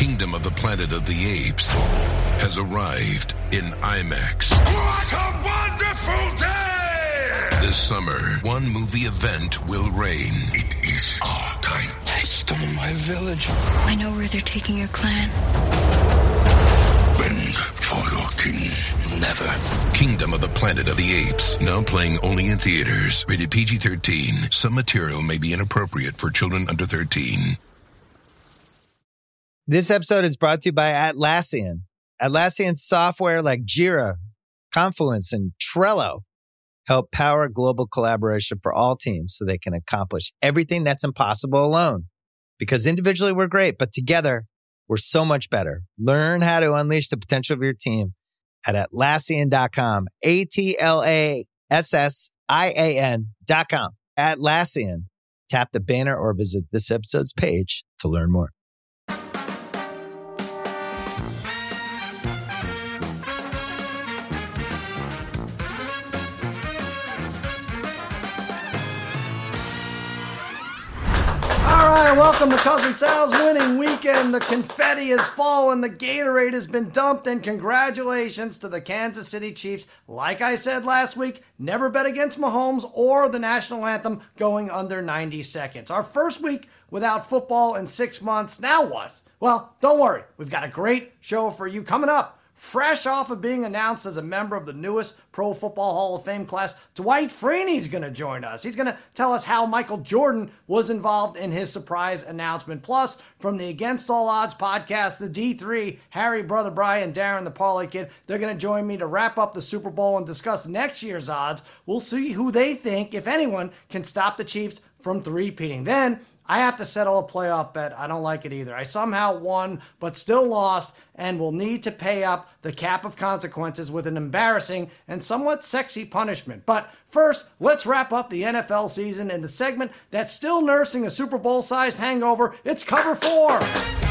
Kingdom of the Planet of the Apes has arrived in IMAX. What a wonderful day! This summer, one movie event will reign. It is our time. They stole my village. I know where they're taking your clan. Bend for your king. Never. Kingdom of the Planet of the Apes, now playing only in theaters. Rated PG-13. Some material may be inappropriate for children under 13. This episode is brought to you by Atlassian. Atlassian software like Jira, Confluence, and Trello help power global collaboration for all teams so they can accomplish everything that's impossible alone. Because individually we're great, but together we're so much better. Learn how to unleash the potential of your team at Atlassian.com. Atlassian.com. Atlassian. Tap the banner or visit this episode's page to learn more. Welcome to Cousin Sal's winning weekend. The confetti has fallen, the Gatorade has been dumped, and congratulations to the Kansas City Chiefs. Like I said last week, never bet against Mahomes or the national anthem going under 90 seconds. Our first week without football in 6 months. Now what? Well, don't worry. We've got a great show for you coming up. Fresh off of being announced as a member of the newest Pro Football Hall of Fame class, Dwight Freeney's going to join us. He's going to tell us how Michael Jordan was involved in his surprise announcement. Plus, from the Against All Odds podcast, the D3, Harry, Brother Brian, Darren, the Parlay Kid, they're going to join me to wrap up the Super Bowl and discuss next year's odds. We'll see who they think, if anyone, can stop the Chiefs from three-peating. Then, I have to settle a playoff bet. I don't like it either. I somehow won, but still lost, and will need to pay up the cap of consequences with an embarrassing and somewhat sexy punishment. But first, let's wrap up the NFL season in the segment that's still nursing a Super Bowl-sized hangover. It's Cover 4.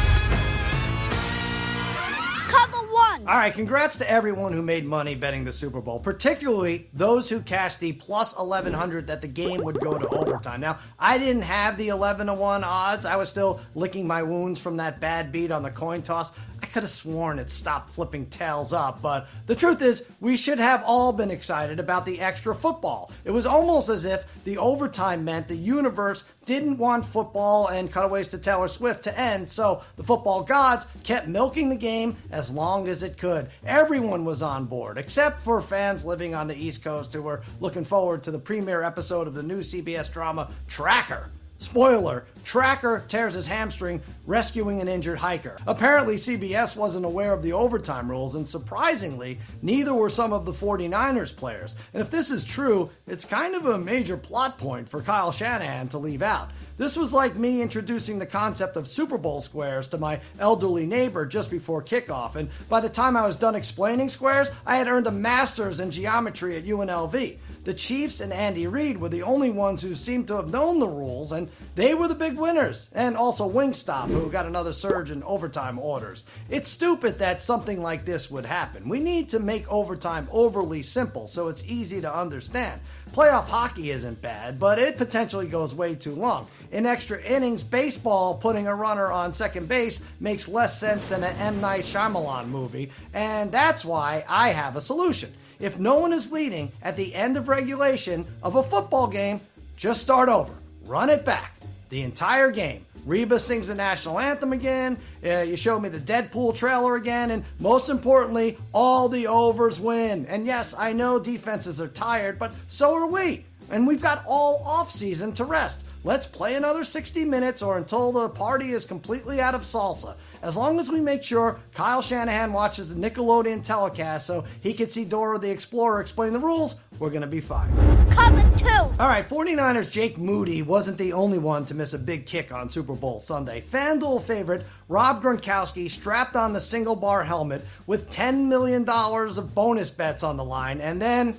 All right, congrats to everyone who made money betting the Super Bowl, particularly those who cashed the plus 1,100 that the game would go to overtime. Now, I didn't have the 11-1 odds. I was still licking my wounds from that bad beat on the coin toss. I could have sworn it stopped flipping tails up, but the truth is, we should have all been excited about the extra football. It was almost as if the overtime meant the universe didn't want football and cutaways to Taylor Swift to end, so the football gods kept milking the game as long as it could. Everyone was on board, except for fans living on the East Coast who were looking forward to the premiere episode of the new CBS drama Tracker. Spoiler, Tracker tears his hamstring rescuing an injured hiker. Apparently, CBS wasn't aware of the overtime rules, and surprisingly, neither were some of the 49ers players. And if this is true, it's kind of a major plot point for Kyle Shanahan to leave out. This was like me introducing the concept of Super Bowl squares to my elderly neighbor just before kickoff, and by the time I was done explaining squares, I had earned a master's in geometry at UNLV. The Chiefs and Andy Reid were the only ones who seemed to have known the rules, and they were the big winners. And also Wingstop, who got another surge in overtime orders. It's stupid that something like this would happen. We need to make overtime overly simple so it's easy to understand. Playoff hockey isn't bad, but it potentially goes way too long. In extra innings baseball, putting a runner on second base makes less sense than an M. Night Shyamalan movie, and that's why I have a solution. If no one is leading at the end of regulation of a football game, just start over. Run it back. The entire game. Reba sings the national anthem again, you showed me the Deadpool trailer again, and most importantly, all the overs win. And yes, I know defenses are tired, but so are we. And we've got all off-season to rest. Let's play another 60 minutes or until the party is completely out of salsa. As long as we make sure Kyle Shanahan watches the Nickelodeon telecast so he can see Dora the Explorer explain the rules, we're going to be fine. Coming too! All right, 49ers Jake Moody wasn't the only one to miss a big kick on Super Bowl Sunday. FanDuel favorite Rob Gronkowski strapped on the single bar helmet with $10 million of bonus bets on the line, and then...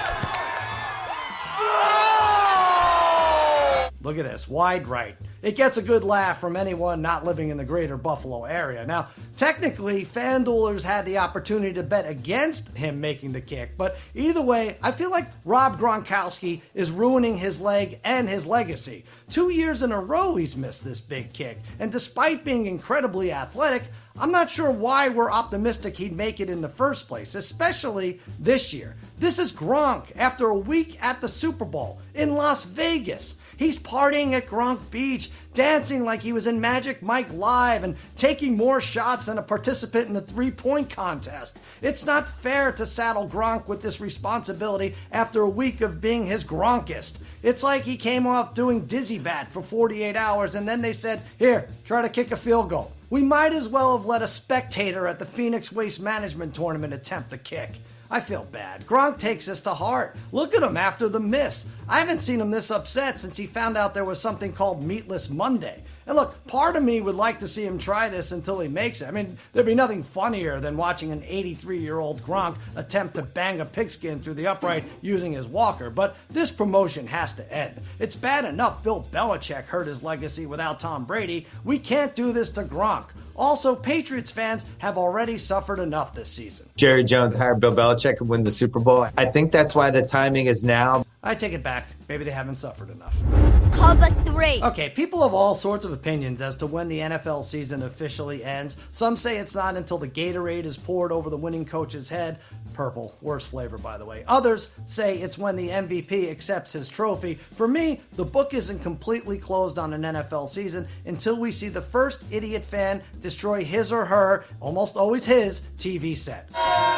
Look at this, wide right. It gets a good laugh from anyone not living in the greater Buffalo area. Now, technically, FanDuelers had the opportunity to bet against him making the kick, but either way, I feel like Rob Gronkowski is ruining his leg and his legacy. 2 years in a row he's missed this big kick, and despite being incredibly athletic, I'm not sure why we're optimistic he'd make it in the first place, especially this year. This is Gronk after a week at the Super Bowl in Las Vegas. He's partying at Gronk Beach, dancing like he was in Magic Mike Live and taking more shots than a participant in the three-point contest. It's not fair to saddle Gronk with this responsibility after a week of being his Gronkist. It's like he came off doing dizzy bat for 48 hours and then they said, here, try to kick a field goal. We might as well have let a spectator at the Phoenix Waste Management Tournament attempt the kick. I feel bad. Gronk takes this to heart. Look at him after the miss. I haven't seen him this upset since he found out there was something called Meatless Monday. And look, part of me would like to see him try this until he makes it. I mean, there'd be nothing funnier than watching an 83-year-old Gronk attempt to bang a pigskin through the upright using his walker. But this promotion has to end. It's bad enough Bill Belichick hurt his legacy without Tom Brady. We can't do this to Gronk. Also, Patriots fans have already suffered enough this season. Jerry Jones hired Bill Belichick and win the Super Bowl. I think that's why the timing is now. I take it back. Maybe they haven't suffered enough. Cover 3. Okay, people have all sorts of opinions as to when the NFL season officially ends. Some say it's not until the Gatorade is poured over the winning coach's head. Purple, worst flavor, by the way. Others say it's when the MVP accepts his trophy. For me, the book isn't completely closed on an NFL season until we see the first idiot fan destroy his or her, almost always his, TV set.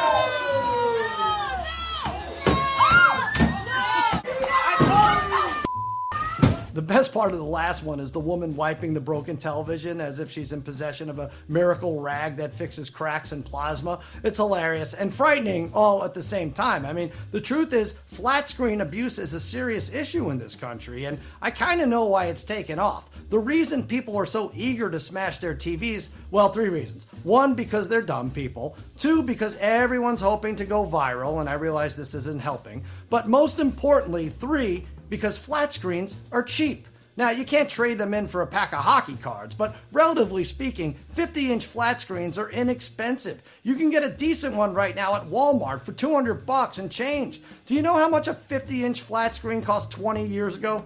The best part of the last one is the woman wiping the broken television as if she's in possession of a miracle rag that fixes cracks and plasma. It's hilarious and frightening all at the same time. I mean, the truth is, flat screen abuse is a serious issue in this country, and I kind of know why it's taken off. The reason people are so eager to smash their TVs, well, 3 reasons. 1, because they're dumb people. 2, because everyone's hoping to go viral, and I realize this isn't helping. But most importantly, 3, because flat screens are cheap. Now, you can't trade them in for a pack of hockey cards, but relatively speaking, 50-inch flat screens are inexpensive. You can get a decent one right now at Walmart for $200 and change. Do you know how much a 50-inch flat screen cost 20 years ago?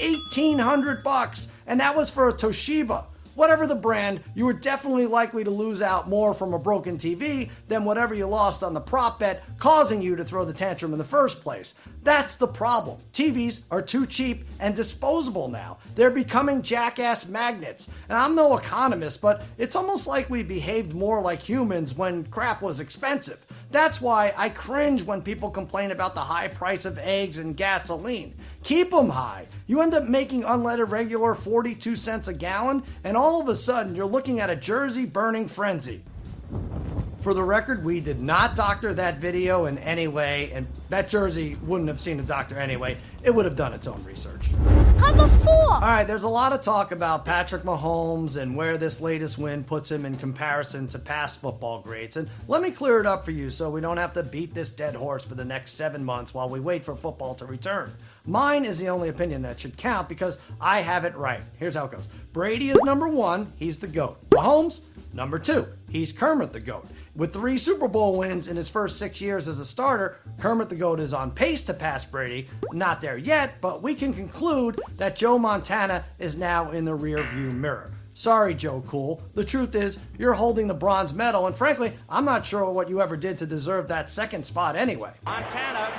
$1,800, and that was for a Toshiba. Whatever the brand, you were definitely likely to lose out more from a broken TV than whatever you lost on the prop bet, causing you to throw the tantrum in the first place. That's the problem. TVs are too cheap and disposable now. They're becoming jackass magnets. And I'm no economist, but it's almost like we behaved more like humans when crap was expensive. That's why I cringe when people complain about the high price of eggs and gasoline. Keep them high. You end up making unleaded regular 42 cents a gallon, and all of a sudden you're looking at a Jersey burning frenzy. For the record, we did not doctor that video in any way, and that Jersey wouldn't have seen a doctor anyway. It would have done its own research. Cover 4. All right, there's a lot of talk about Patrick Mahomes and where this latest win puts him in comparison to past football greats. And let me clear it up for you so we don't have to beat this dead horse for the next 7 months while we wait for football to return. Mine is the only opinion that should count because I have it right. Here's how it goes. Brady is number 1. He's the GOAT. Mahomes, number 2. He's Kermit the GOAT. With 3 Super Bowl wins in his first 6 years as a starter, Kermit the GOAT is on pace to pass Brady. Not there yet, but we can conclude that Joe Montana is now in the rearview mirror. Sorry, Joe Cool. The truth is, you're holding the bronze medal, and frankly, I'm not sure what you ever did to deserve that second spot anyway. Montana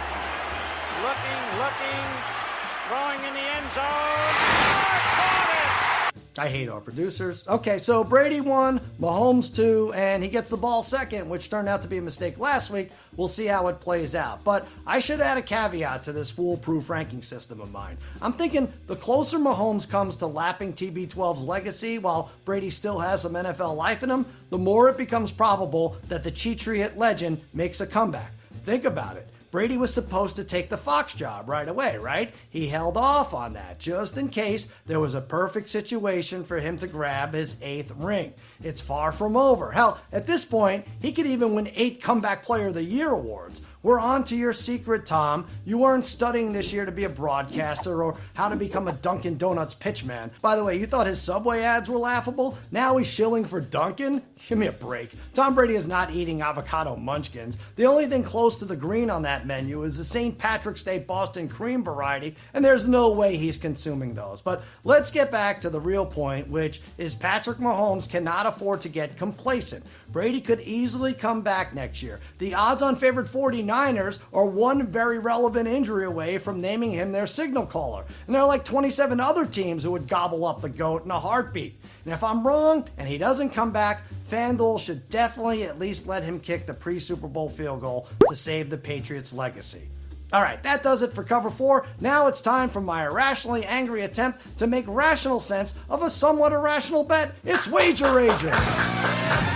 looking, throwing in the end zone. I hate our producers. Okay, so Brady won, Mahomes 2, and he gets the ball second, which turned out to be a mistake last week. We'll see how it plays out. But I should add a caveat to this foolproof ranking system of mine. I'm thinking the closer Mahomes comes to lapping TB12's legacy while Brady still has some NFL life in him, the more it becomes probable that the Cheatriot legend makes a comeback. Think about it. Brady was supposed to take the Fox job right away, right? He held off on that just in case there was a perfect situation for him to grab his 8th ring. It's far from over. Hell, at this point, he could even win 8 Comeback Player of the Year awards. We're on to your secret, Tom. You weren't studying this year to be a broadcaster or how to become a Dunkin' Donuts pitchman. By the way, you thought his Subway ads were laughable? Now he's shilling for Dunkin'? Give me a break. Tom Brady is not eating avocado munchkins. The only thing close to the green on that menu is the St. Patrick's Day Boston cream variety, and there's no way he's consuming those. But let's get back to the real point, which is Patrick Mahomes cannot afford to get complacent. Brady could easily come back next year. The odds-on favorite 49ers are one very relevant injury away from naming him their signal caller. And there are like 27 other teams who would gobble up the GOAT in a heartbeat. And if I'm wrong and he doesn't come back, FanDuel should definitely at least let him kick the pre-Super Bowl field goal to save the Patriots' legacy. All right, that does it for Cover 4. Now it's time for my irrationally angry attempt to make rational sense of a somewhat irrational bet. It's Wager Rager.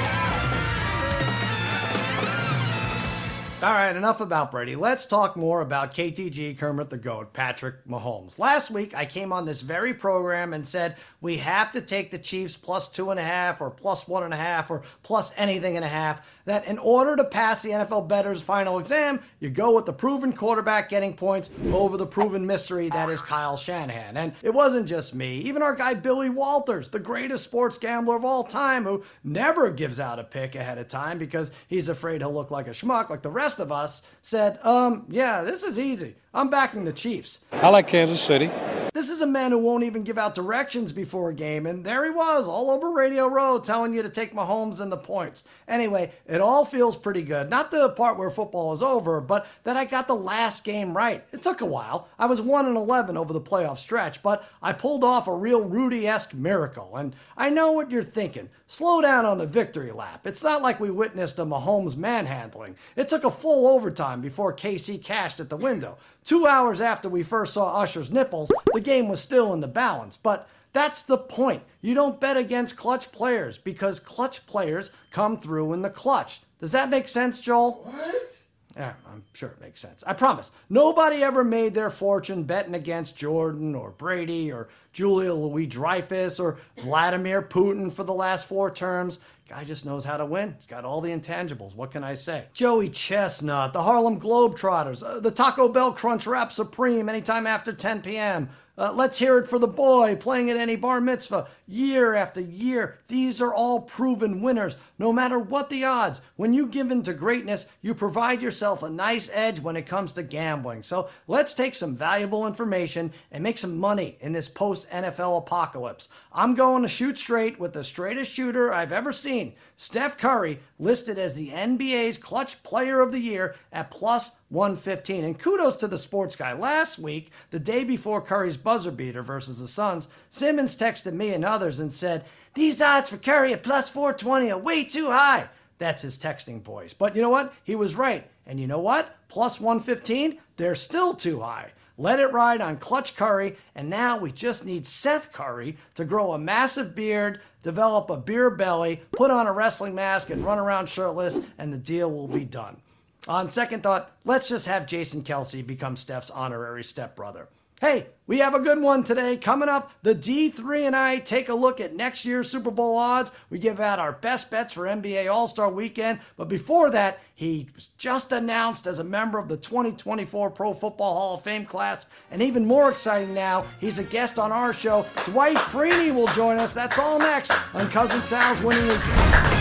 All right, enough about Brady. Let's talk more about KTG, Kermit the Goat, Patrick Mahomes. Last week, I came on this very program and said we have to take the Chiefs plus 2.5 or plus 1.5 or plus anything and a half, that in order to pass the NFL bettors' final exam, you go with the proven quarterback getting points over the proven mystery that is Kyle Shanahan. And it wasn't just me. Even our guy Billy Walters, the greatest sports gambler of all time, who never gives out a pick ahead of time because he's afraid he'll look like a schmuck like the rest of us, said, yeah, this is easy. I'm backing the Chiefs. I like Kansas City. This is a man who won't even give out directions before a game, and there he was, all over Radio Row, telling you to take Mahomes and the points. Anyway, it all feels pretty good. Not the part where football is over, but that I got the last game right. It took a while. I was 1-11 over the playoff stretch, but I pulled off a real Rudy-esque miracle. And I know what you're thinking. Slow down on the victory lap. It's not like we witnessed a Mahomes manhandling. It took a full overtime before KC cashed at the window. 2 hours after we first saw Usher's nipples, the game was still in the balance. But that's the point. You don't bet against clutch players because clutch players come through in the clutch. Does that make sense, Joel? What? Yeah, I'm sure it makes sense. I promise. Nobody ever made their fortune betting against Jordan or Brady or Julia Louis-Dreyfus or Vladimir Putin for the last 4 terms. Guy just knows how to win. He's got all the intangibles. What can I say? Joey Chestnut, the Harlem Globetrotters, the Taco Bell Crunchwrap Supreme anytime after 10 p.m. Let's hear it for the boy playing at any bar mitzvah year after year. These are all proven winners, no matter what the odds. When you give in to greatness, you provide yourself a nice edge when it comes to gambling. So let's take some valuable information and make some money in this post-NFL apocalypse. I'm going to shoot straight with the straightest shooter I've ever seen. Steph Curry, listed as the NBA's Clutch Player of the Year at plus 115. And kudos to the sports guy. Last week, the day before Curry's buzzer beater versus the Suns, Simmons texted me and others and said, "These odds for Curry at plus 420 are way too high." That's his texting voice. But you know what? He was right. And you know what? Plus 115, they're still too high. Let it ride on Clutch Curry, and now we just need Seth Curry to grow a massive beard, develop a beer belly, put on a wrestling mask, and run around shirtless, and the deal will be done. On second thought, let's just have Jason Kelce become Steph's honorary stepbrother. Hey, we have a good one today. Coming up, the D3 and I take a look at next year's Super Bowl odds. We give out our best bets for NBA All-Star Weekend. But before that, he was just announced as a member of the 2024 Pro Football Hall of Fame class. And even more exciting now, he's a guest on our show. Dwight Freeney will join us. That's all next on Cousin Sal's Winning Weekend.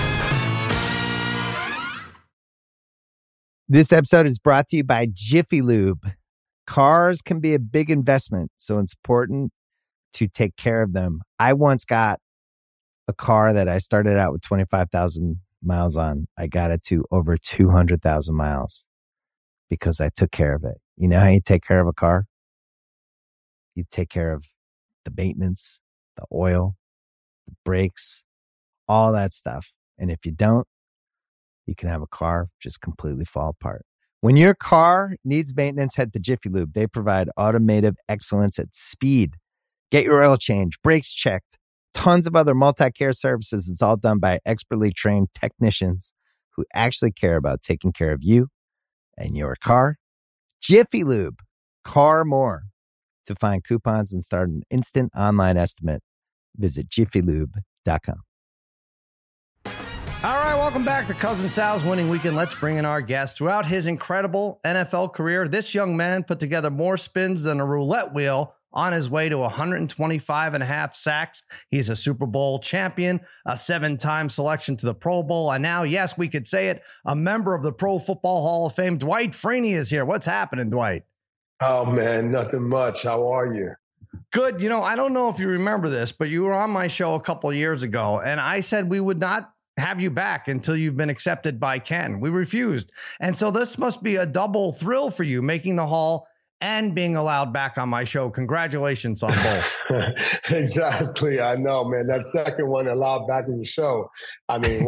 This episode is brought to you by Jiffy Lube. Cars can be a big investment, so it's important to take care of them. I once got a car that I started out with 25,000 miles on. I got it to over 200,000 miles because I took care of it. You know how you take care of a car? You take care of the maintenance, the oil, the brakes, all that stuff. And if you don't, you can have a car just completely fall apart. When your car needs maintenance, head to Jiffy Lube. They provide automotive excellence at speed. Get your oil change, brakes checked, tons of other multi-care services. It's all done by expertly trained technicians who actually care about taking care of you and your car. Jiffy Lube, car more. To find coupons and start an instant online estimate, visit jiffylube.com. All right, welcome back to Cousin Sal's Winning Weekend. Let's bring in our guest. Throughout his incredible NFL career, this young man put together more spins than a roulette wheel on his way to 125 and a half sacks. He's a Super Bowl champion, a 7-time selection to the Pro Bowl, and now, yes, we could say it, a member of the Pro Football Hall of Fame. Dwight Freeney is here. What's happening, Dwight? Oh, man, nothing much. How are you? Good. You know, I don't know if you remember this, but you were on my show a couple of years ago, and I said we would not have you back until you've been accepted by Ken. We refused. And so this must be a double thrill for you, making the Hall and being allowed back on my show. Congratulations on both. Exactly. I know, man. That second one, allowed back in the show. I mean,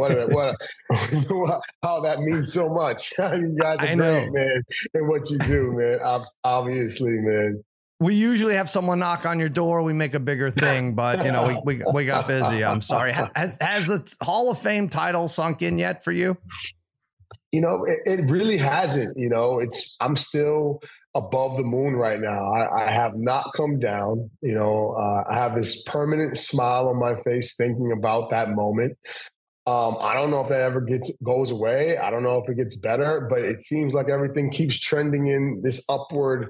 how that means so much. You guys are great, man, in what you do, man. Obviously, man. We usually have someone knock on your door. We make a bigger thing, but, you know, we got busy. I'm sorry. Has the Hall of Fame title sunk in yet for you? You know, it really hasn't. You know, I'm still above the moon right now. I have not come down. You know, I have this permanent smile on my face thinking about that moment. I don't know if that ever goes away. I don't know if it gets better, but it seems like everything keeps trending in this upward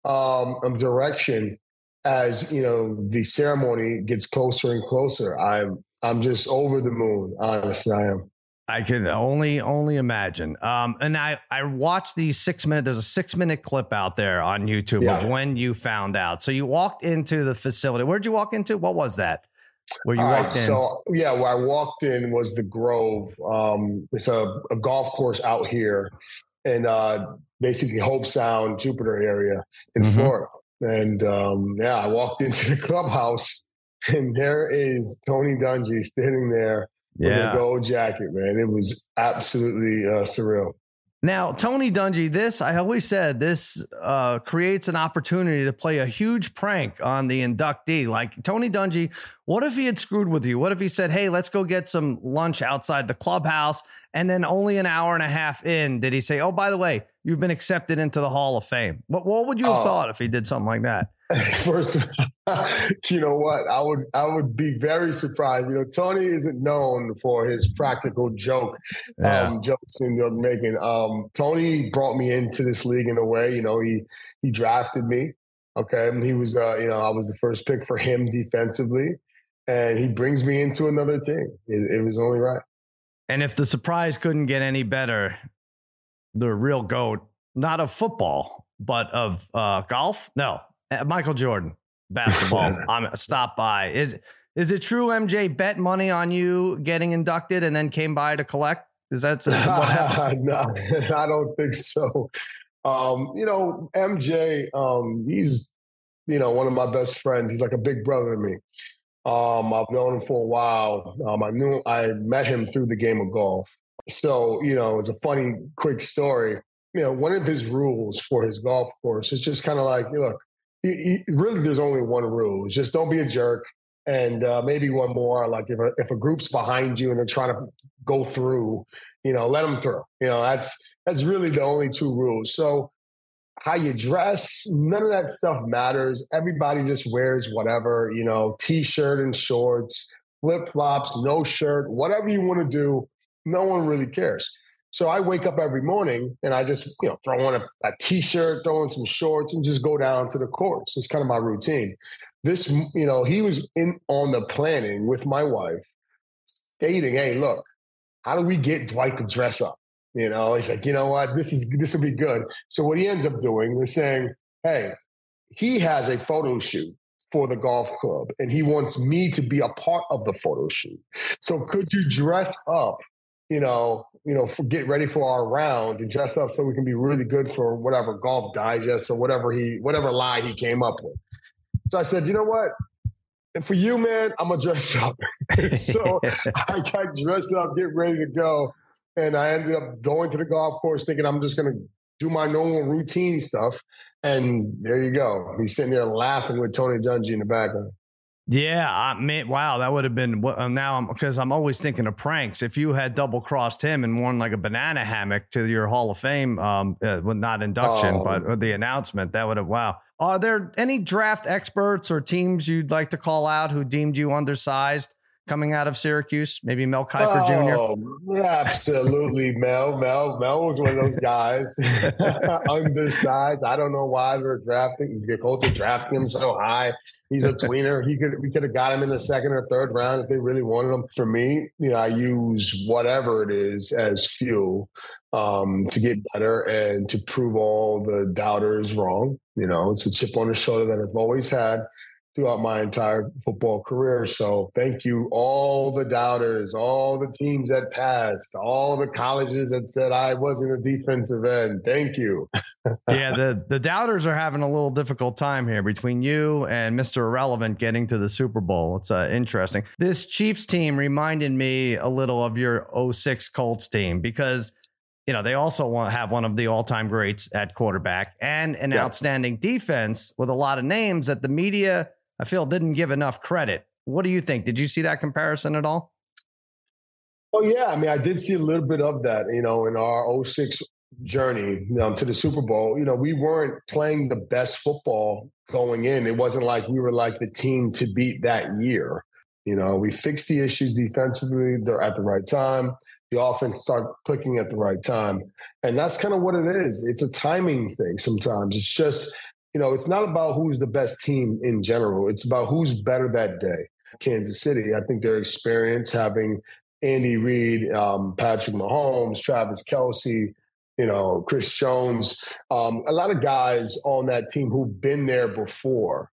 direction as, you know, the ceremony gets closer and closer. I'm just over the moon. Honestly, I am. I can only imagine. And I watched these 6-minute. There's a 6-minute clip out there on YouTube of when you found out. So you walked into the facility. Where'd you walk into? What was that? Where you walked in? So where I walked in was the Grove. It's a golf course out here in basically Hope Sound, Jupiter area in Florida. And I walked into the clubhouse, and there is Tony Dungy standing there with a gold jacket, man. It was absolutely surreal. Now, Tony Dungy, I always said this creates an opportunity to play a huge prank on the inductee. Like, Tony Dungy, what if he had screwed with you? What if he said, hey, let's go get some lunch outside the clubhouse? And then only an hour and a half in, did he say, oh, by the way, you've been accepted into the Hall of Fame? What would you have thought if he did something like that? First, you know what? I would be very surprised. You know, Tony isn't known for his practical jokes in making. Tony brought me into this league in a way. You know, he drafted me. Okay, and he was, you know, I was the first pick for him defensively, and he brings me into another team. It was only right. And if the surprise couldn't get any better, the real GOAT, not of football, but of golf, no. Michael Jordan, basketball. I'm stopped by. Is it true MJ bet money on you getting inducted and then came by to collect? Is that what happened? No, I don't think so. You know, MJ, he's, you know, one of my best friends. He's like a big brother to me. I've known him for a while. I met him through the game of golf. So, you know, it's a funny, quick story. You know, one of his rules for his golf course is just kind of like, look, really, there's only one rule. It's just don't be a jerk. And maybe one more, like if a group's behind you and they're trying to go through, you know, let them through. You know, that's really the only two rules. So how you dress, none of that stuff matters. Everybody just wears whatever, you know, T-shirt and shorts, flip-flops, no shirt, whatever you want to do. No one really cares. So I wake up every morning and I just, you know, throw on a T-shirt, throw on some shorts and just go down to the course. It's kind of my routine. This, you know, he was on the planning with my wife stating, hey, look, how do we get Dwight to dress up? You know, he's like, you know what, this will be good. So what he ends up doing was saying, hey, he has a photo shoot for the golf club and he wants me to be a part of the photo shoot. So could you dress up, get ready for our round and dress up so we can be really good for whatever Golf Digest or whatever lie he came up with. So I said, you know what? And for you, man, I'm going to dress up. So I got dressed up, get ready to go. And I ended up going to the golf course thinking I'm just going to do my normal routine stuff. And there you go. He's sitting there laughing with Tony Dungy in the background. Yeah, wow, that would have been because I'm always thinking of pranks. If you had double crossed him and worn like a banana hammock to your Hall of Fame, not induction, but the announcement, that would have, wow. Are there any draft experts or teams you'd like to call out who deemed you undersized coming out of Syracuse? Maybe Mel Kiper Jr.? Oh, absolutely, Mel. Mel was one of those guys. Undersized. I don't know why they're drafting. The Colts are drafting him so high. He's a tweener. We could have got him in the second or third round if they really wanted him. For me, I use whatever it is as fuel to get better and to prove all the doubters wrong. It's a chip on the shoulder that I've always had throughout my entire football career. So thank you, all the doubters, all the teams that passed, all the colleges that said I wasn't a defensive end. Thank you. Yeah, the doubters are having a little difficult time here between you and Mr. Irrelevant getting to the Super Bowl. It's interesting. This Chiefs team reminded me a little of your 06 Colts team because they also have one of the all-time greats at quarterback and an outstanding defense with a lot of names that the media, I feel, didn't give enough credit. What do you think? Did you see that comparison at all? Oh, yeah. I mean, I did see a little bit of that, in our 06 journey to the Super Bowl. We weren't playing the best football going in. It wasn't like we were like the team to beat that year. We fixed the issues defensively. They're at the right time. The offense started clicking at the right time. And that's kind of what it is. It's a timing thing sometimes. It's just, it's not about who's the best team in general. It's about who's better that day. Kansas City, I think their experience having Andy Reid, Patrick Mahomes, Travis Kelce, Chris Jones, a lot of guys on that team who've been there before,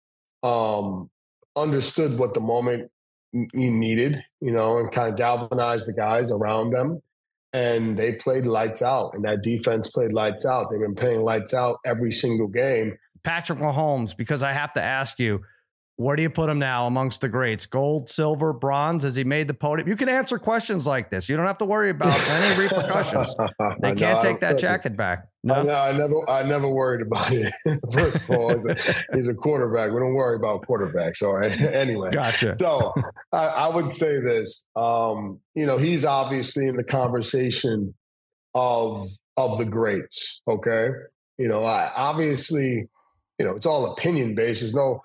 understood what the moment you needed, and kind of galvanized the guys around them. And they played lights out, and that defense played lights out. They've been playing lights out every single game. Patrick Mahomes, because I have to ask you, where do you put him now amongst the greats? Gold, silver, bronze? Has he made the podium? You can answer questions like this. You don't have to worry about any repercussions. They can't take that jacket back. No, I never worried about it. First of all, he's a quarterback. We don't worry about quarterbacks. All right. Anyway. Gotcha. So I would say this. He's obviously in the conversation of the greats. Okay. Obviously, it's all opinion based. There's no,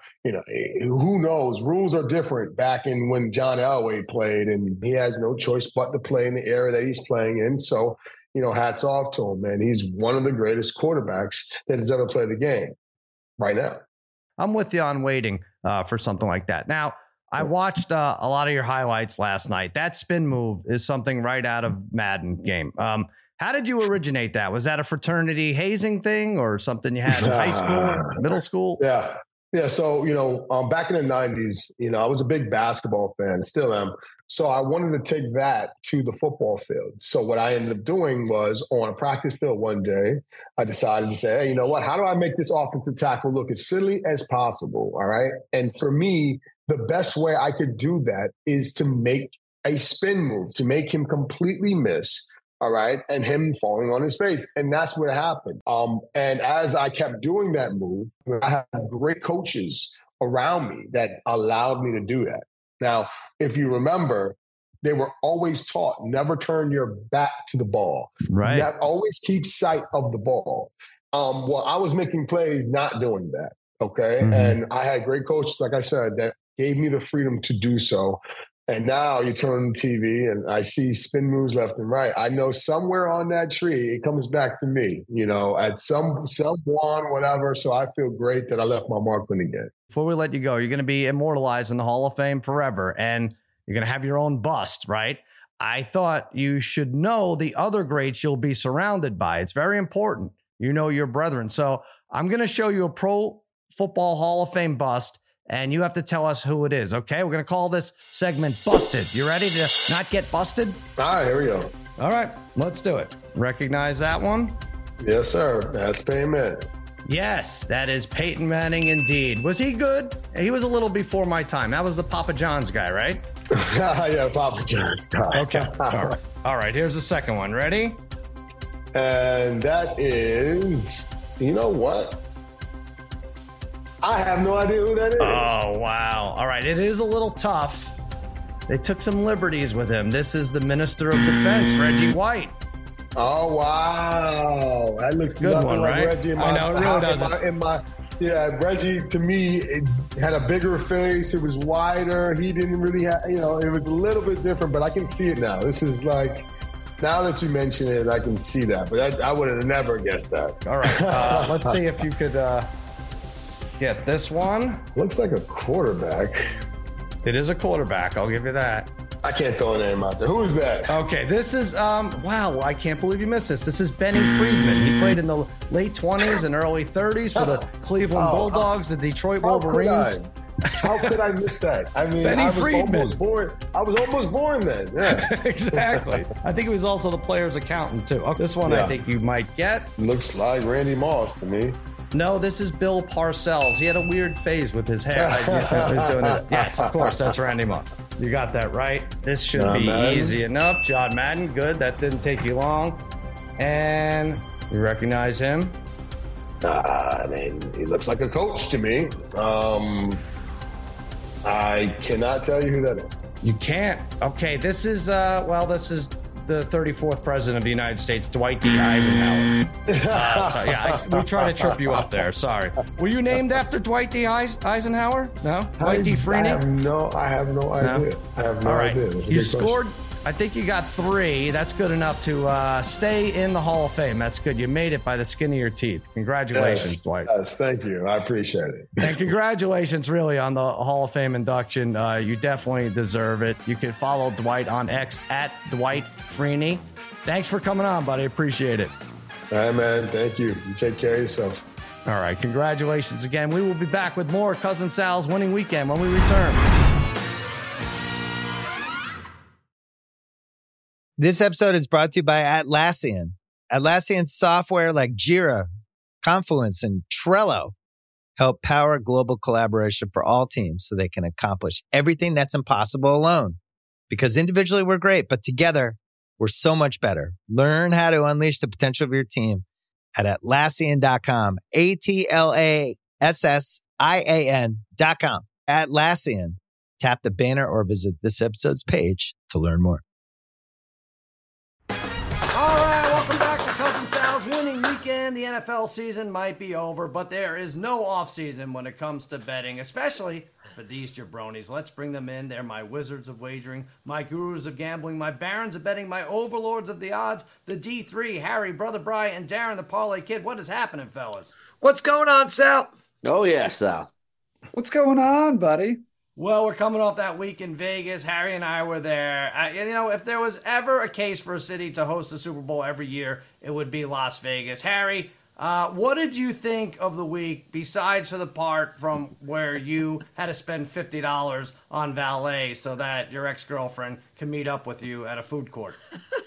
who knows? Rules are different back in when John Elway played, and he has no choice but to play in the era that he's playing in. So, hats off to him, man. He's one of the greatest quarterbacks that has ever played the game right now. I'm with you on waiting for something like that. Now, I watched a lot of your highlights last night. That spin move is something right out of Madden game. How did you originate that? Was that a fraternity hazing thing or something you had in high school, middle school? Yeah. So, back in the 90s, I was a big basketball fan, still am. So I wanted to take that to the football field. So what I ended up doing was on a practice field one day, I decided to say, hey, you know what? How do I make this offensive tackle look as silly as possible? All right. And for me, the best way I could do that is to make a spin move, to make him completely miss. All right. And him falling on his face. And that's what happened. And as I kept doing that move, I had great coaches around me that allowed me to do that. Now, if you remember, they were always taught, never turn your back to the ball. Right. Always keep sight of the ball. Well, I was making plays not doing that. Okay. Mm-hmm. And I had great coaches, like I said, that gave me the freedom to do so. And now you turn on the TV and I see spin moves left and right. I know somewhere on that tree, it comes back to me, at someone, whatever. So I feel great that I left my mark on it again. Before we let you go, you're going to be immortalized in the Hall of Fame forever. And you're going to have your own bust, right? I thought you should know the other greats you'll be surrounded by. It's very important. Your brethren. So I'm going to show you a Pro Football Hall of Fame bust. And you have to tell us who it is, okay? We're going to call this segment Busted. You ready to not get busted? All right, here we go. All right, let's do it. Recognize that one? Yes, sir. That's Peyton Manning. Yes, that is Peyton Manning indeed. Was he good? He was a little before my time. That was the Papa John's guy, right? Yeah, Papa John's guy. Okay, all right, here's the second one. Ready? And that is, you know what? I have no idea who that is. Oh, wow. All right. It is a little tough. They took some liberties with him. This is the Minister of Defense, Reggie White. Oh, wow. That looks good one, like right? Reggie in my, I know, it really doesn't. In my Yeah, Reggie, to me, it had a bigger face. It was wider. He didn't really have, it was a little bit different, but I can see it now. This is like, now that you mention it, I can see that. But I would have never guessed that. All right. Let's see if you could get this one. Looks like a quarterback. It is a quarterback. I'll give you that. I can't throw a name out there. Who is that? Okay, this is, wow, I can't believe you missed this. This is Benny Friedman. He played in the late 20s and early 30s for the Cleveland Bulldogs, the Detroit Wolverines. How could I miss that? I mean, Benny Friedman. I was almost born then. Yeah. Exactly. I think he was also the player's accountant, too. This one I think you might get. Looks like Randy Moss to me. No, this is Bill Parcells. He had a weird phase with his hair. Yes, of course, that's Randy Moss. You got that right. This should be easy enough. John Madden, good. That didn't take you long. And you recognize him? I mean, he looks like a coach to me. I cannot tell you who that is. You can't? Okay, this is, this is the 34th president of the United States, Dwight D. Eisenhower. We try to trip you up there. Sorry. Were you named after Dwight D. Eisenhower? No? Dwight D. Freeney? I have no idea. I have no idea. You scored, I think you got 3. That's good enough to stay in the Hall of Fame. That's good. You made it by the skin of your teeth. Congratulations, Dwight. Yes, thank you. I appreciate it. And congratulations, really, on the Hall of Fame induction. You definitely deserve it. You can follow Dwight on X at Dwight Freeney. Thanks for coming on, buddy. Appreciate it. All right, man. Thank you. You take care of yourself. All right. Congratulations again. We will be back with more Cousin Sal's Winning Weekend when we return. This episode is brought to you by Atlassian. Atlassian software like Jira, Confluence, and Trello help power global collaboration for all teams so they can accomplish everything that's impossible alone. Because individually we're great, but together we're so much better. Learn how to unleash the potential of your team at Atlassian.com. Atlassian.com. Atlassian. Tap the banner or visit this episode's page to learn more. All right, welcome back to Cousin Sal's Winning Weekend. The NFL season might be over, but there is no off-season when it comes to betting, especially for these jabronis. Let's bring them in. They're my wizards of wagering, my gurus of gambling, my barons of betting, my overlords of the odds, the D3, Harry, Brother Bry, and Darren the Parlay Kid. What is happening, fellas? What's going on, Sal? Oh, yeah, Sal. What's going on, buddy? Well, we're coming off that week in Vegas. Harry and I were there. If there was ever a case for a city to host the Super Bowl every year, it would be Las Vegas. Harry, what did you think of the week, besides for the part from where you had to spend $50 on valet so that your ex-girlfriend can meet up with you at a food court?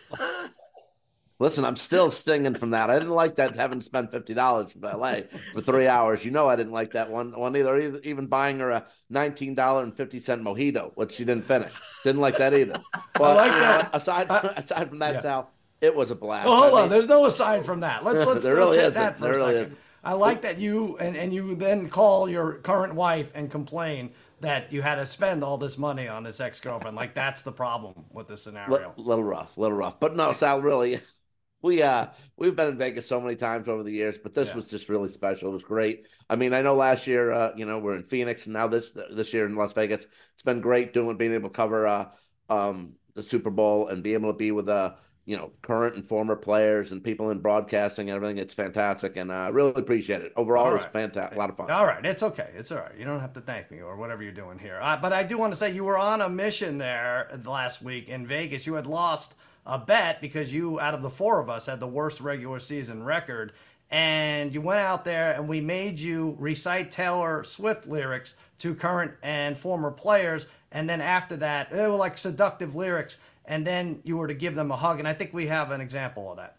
Listen, I'm still stinging from that. I didn't like that, having spent $50 for valet for 3 hours. You know I didn't like that one either. Even buying her a $19.50 mojito, which she didn't finish. Didn't like that either. But I like that. Aside from that, Sal, it was a blast. Well, hold on. There's no aside from that. Let's there really hit that for a second. Is. I like that you and you then call your current wife and complain that you had to spend all this money on this ex-girlfriend. Like, that's the problem with this scenario. Little rough. But no, Sal, really, we've been in Vegas so many times over the years, but this was just really special. It was great. I mean, I know last year, we're in Phoenix, and now this year in Las Vegas. It's been great being able to cover the Super Bowl and be able to be with current and former players and people in broadcasting and everything. It's fantastic, and I really appreciate it. Overall, it was fantastic. A lot of fun. All right. It's okay. It's all right. You don't have to thank me or whatever you're doing here. But I do want to say you were on a mission there last week in Vegas. You had lost a bet because you, out of the four of us, had the worst regular season record. And you went out there and we made you recite Taylor Swift lyrics to current and former players. And then after that, they were like seductive lyrics. And then you were to give them a hug. And I think we have an example of that.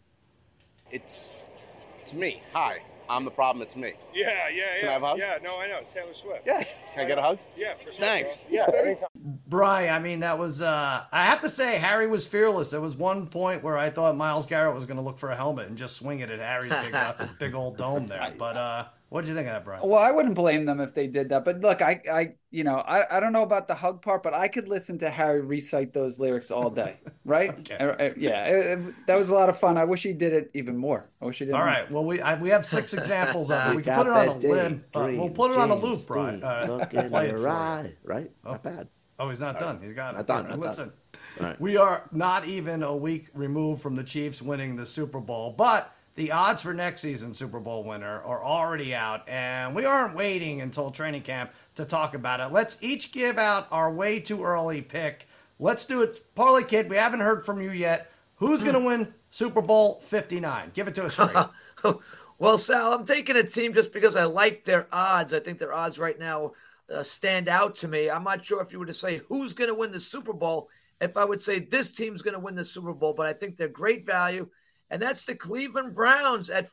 It's me. Hi. I'm the problem. It's me. Yeah. Can I have a hug? Yeah, no, I know. It's Taylor Swift. Yeah. Can I get a hug? Yeah, for sure. Thanks. Bro. Yeah, anytime. Bri, I mean, that was, I have to say, Harry was fearless. There was one point where I thought Myles Garrett was going to look for a helmet and just swing it at Harry's big old dome there. But What'd you think of that, Brian? Well, I wouldn't blame them if they did that. But look, I don't know about the hug part, but I could listen to Harry recite those lyrics all day, right? Okay. That was a lot of fun. I wish he did it even more. I wish he did. All right. Well, we have 6 examples of it. We can put it on a limb. We'll put it on a loop, Brian. Play it right? Not bad. Oh, he's not done. He's got it. Not done. Not Listen, done. we are not even a week removed from the Chiefs winning the Super Bowl, but the odds for next season's Super Bowl winner are already out, and we aren't waiting until training camp to talk about it. Let's each give out our way too early pick. Let's do it. Parlay Kid, we haven't heard from you yet. Who's going to win Super Bowl 59? Give it to us straight. Well, Sal, I'm taking a team just because I like their odds. I think their odds right now stand out to me. I'm not sure if you were to say who's going to win the Super Bowl, if I would say this team's going to win the Super Bowl, but I think they're great value. And that's the Cleveland Browns at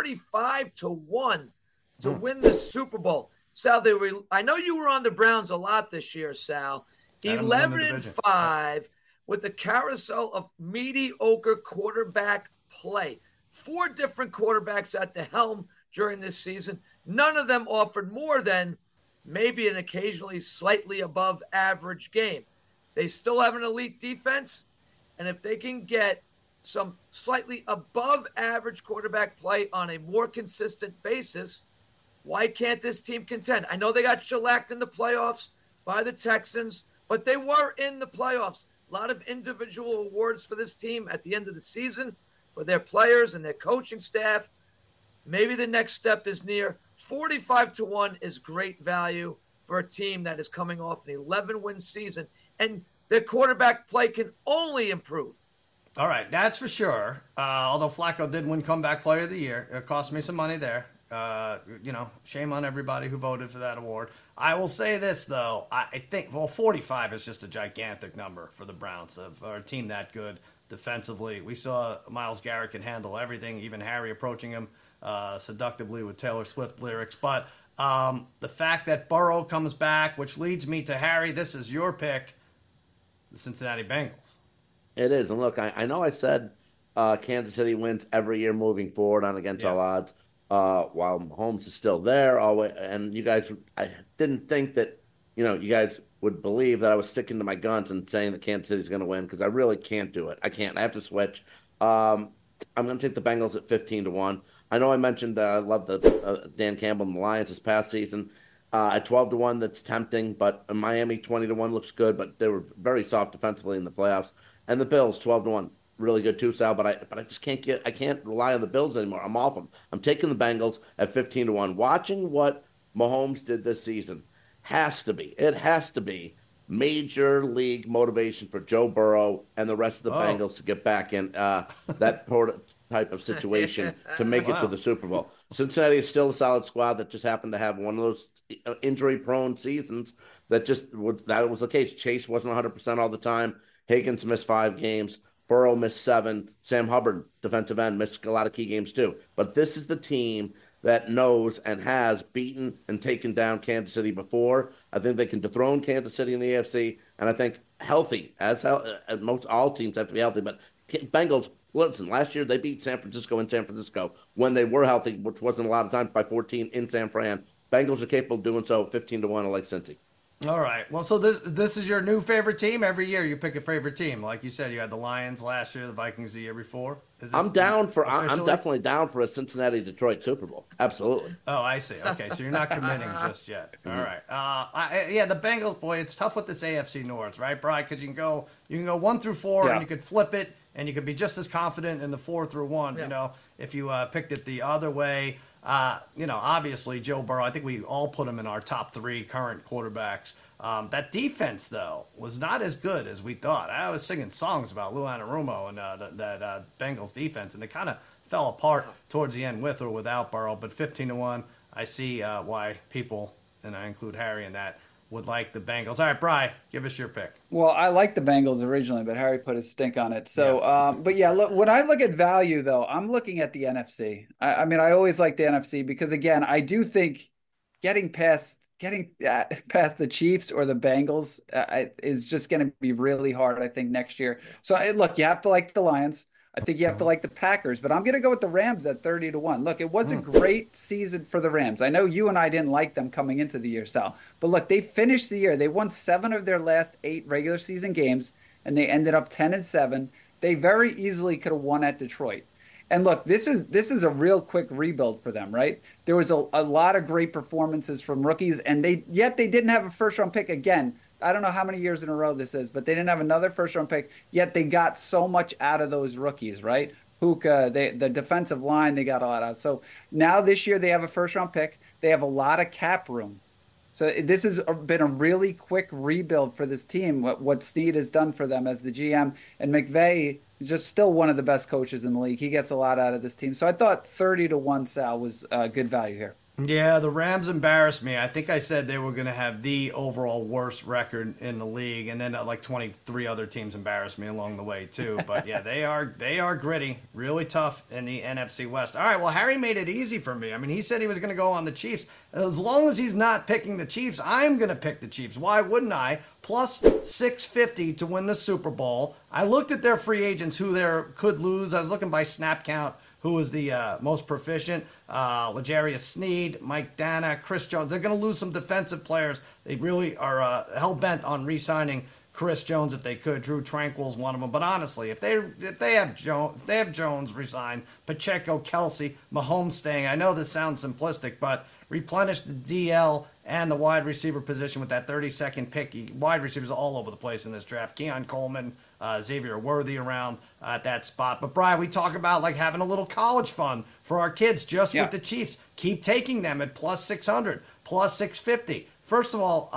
45-1 to win the Super Bowl. Sal, I know you were on the Browns a lot this year, Sal. 11-5 with a carousel of mediocre quarterback play. 4 different quarterbacks at the helm during this season. None of them offered more than maybe an occasionally slightly above average game. They still have an elite defense, and if they can get some slightly above average quarterback play on a more consistent basis, why can't this team contend? I know they got shellacked in the playoffs by the Texans, but they were in the playoffs. A lot of individual awards for this team at the end of the season for their players and their coaching staff. Maybe the next step is near. 45-1 is great value for a team that is coming off an 11-win season, and their quarterback play can only improve. All right, that's for sure. Although Flacco did win Comeback Player of the Year. It cost me some money there. Shame on everybody who voted for that award. I will say this, though. I think, 45 is just a gigantic number for the Browns, for a team that good defensively. We saw Myles Garrett can handle everything, even Harry approaching him seductively with Taylor Swift lyrics. But the fact that Burrow comes back, which leads me to Harry, this is your pick, the Cincinnati Bengals. It is. And look, I know I said Kansas City wins every year moving forward on against all odds while Mahomes is still there. And you guys, I didn't think that, you guys would believe that I was sticking to my guns and saying that Kansas City's going to win because I really can't do it. I can't. I have to switch. I'm going to take the Bengals at 15-1. I know I mentioned I love the Dan Campbell and the Lions this past season. At 12-1, that's tempting, but Miami 20-1 looks good, but they were very soft defensively in the playoffs. And the Bills 12-1, really good too, Sal. But I just can't rely on the Bills anymore. I'm off them. I'm taking the Bengals at 15-1. Watching what Mahomes did this season has to be major league motivation for Joe Burrow and the rest of the Bengals to get back in that type of situation to make it to the Super Bowl. Cincinnati is still a solid squad that just happened to have one of those injury-prone seasons that was the case. Chase wasn't 100% all the time. Higgins missed 5 games. Burrow missed 7. Sam Hubbard, defensive end, missed a lot of key games too. But this is the team that knows and has beaten and taken down Kansas City before. I think they can dethrone Kansas City in the AFC, and I think healthy, most all teams have to be healthy. But Bengals, listen, last year they beat San Francisco in San Francisco when they were healthy, which wasn't a lot of times, by 14 in San Fran. Bengals are capable of doing so. 15-1, I like Cincy. All right. Well, so this is your new favorite team. Every year you pick a favorite team. Like you said, you had the Lions last year, the Vikings the year before. I'm definitely down for a Cincinnati-Detroit Super Bowl. Absolutely. Oh, I see. Okay, so you're not committing just yet. All right. The Bengals, boy, it's tough with this AFC North, right, Brian? Because you can go 1 through 4, and you could flip it, and you could be just as confident in the 4 through 1. Yeah. If you picked it the other way. Obviously Joe Burrow, I think we all put him in our top 3 current quarterbacks. That defense, though, was not as good as we thought. I was singing songs about Lou Anarumo and that Bengals defense, and they kind of fell apart towards the end with or without Burrow. But 15-1, I see why people, and I include Harry in that, would like the Bengals. All right, Bri, give us your pick. Well, I liked the Bengals originally, but Harry put his stink on it. So, look, when I look at value, though, I'm looking at the NFC. I mean, I always like the NFC because, again, I do think getting past the Chiefs or the Bengals is just going to be really hard, I think, next year. So, look, you have to like the Lions. I think you have to like the Packers, but I'm going to go with the Rams at 30-1. Look, it was a great season for the Rams. I know you and I didn't like them coming into the year, Sal, but look, they finished the year. They won 7 of their last 8 regular season games, and they ended up 10-7. They very easily could have won at Detroit. And look, this is a real quick rebuild for them, right? There was a lot of great performances from rookies, and they didn't have a first-round pick again. I don't know how many years in a row this is, but they didn't have another first-round pick, yet they got so much out of those rookies, right? Puka, the defensive line, they got a lot out. So now this year they have a first-round pick. They have a lot of cap room. So this has been a really quick rebuild for this team, what Snead has done for them as the GM. And McVay is just still one of the best coaches in the league. He gets a lot out of this team. So I thought 30-1, Sal, was good value here. Yeah, the Rams embarrassed me. I think I said they were going to have the overall worst record in the league, and then like 23 other teams embarrassed me along the way too. But yeah, they are gritty, really tough in the NFC West. All right, well, Harry made it easy for me. I mean, he said he was going to go on the Chiefs. As long as he's not picking the Chiefs, I'm going to pick the Chiefs. Why wouldn't I? Plus 650 to win the Super Bowl. I looked at their free agents, who they could lose. I was looking by snap count. Who was the most proficient? L'Jarius Sneed, Mike Dana, Chris Jones. They're going to lose some defensive players. They really are hell-bent on re-signing Chris Jones if they could. Drew Tranquill's one of them. But honestly, if they have Jones resign, Pacheco, Kelsey, Mahomes staying, I know this sounds simplistic, but replenish the DL and the wide receiver position with that 32nd pick. Wide receivers all over the place in this draft. Keon Coleman, Xavier Worthy around at that spot. But Brian, we talk about like having a little college fun for our kids just with the Chiefs. Keep taking them at plus 600, plus 650. First of all,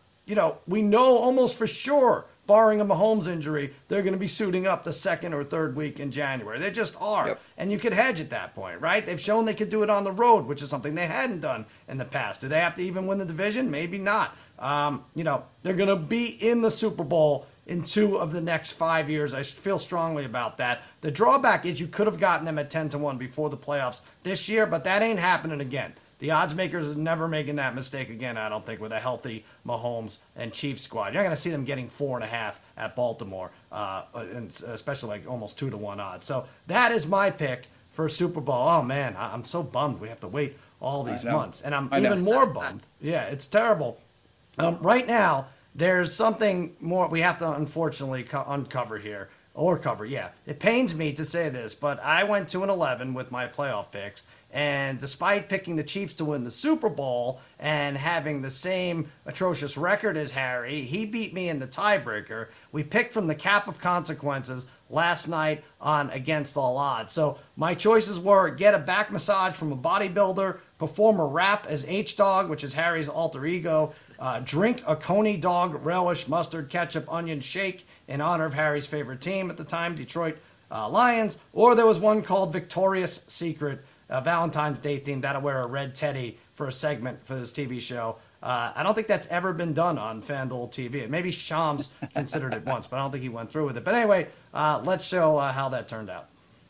we know almost for sure, barring a Mahomes injury, they're going to be suiting up the second or third week in January. They just are. Yep. And you could hedge at that point, right? They've shown they could do it on the road, which is something they hadn't done in the past. Do they have to even win the division? Maybe not. They're going to be in the Super Bowl in 2 of the next 5 years. I feel strongly about that. The drawback is you could have gotten them at 10-1 before the playoffs this year, but that ain't happening again. The odds makers are never making that mistake again, I don't think, with a healthy Mahomes and Chiefs squad. You're not going to see them getting 4.5 at Baltimore, and especially like almost 2-1 odds. So that is my pick for Super Bowl. Oh, man, I'm so bummed we have to wait all these months. And I'm even more bummed. Yeah, it's terrible. Right now, there's something more we have to unfortunately uncover here. Or cover, yeah. It pains me to say this, but I went 2-11 with my playoff picks. And despite picking the Chiefs to win the Super Bowl and having the same atrocious record as Harry, he beat me in the tiebreaker. We picked from the cap of consequences last night on Against All Odds. So my choices were get a back massage from a bodybuilder, perform a rap as H-Dog, which is Harry's alter ego, drink a Coney Dog relish mustard ketchup onion shake in honor of Harry's favorite team at the time, Detroit Lions, or there was one called Victoria's Secret, Valentine's Day theme, that'll wear a red teddy for a segment for this TV show. I don't think that's ever been done on FanDuel TV. Maybe Shams considered it once, but I don't think he went through with it. But anyway, let's show how that turned out.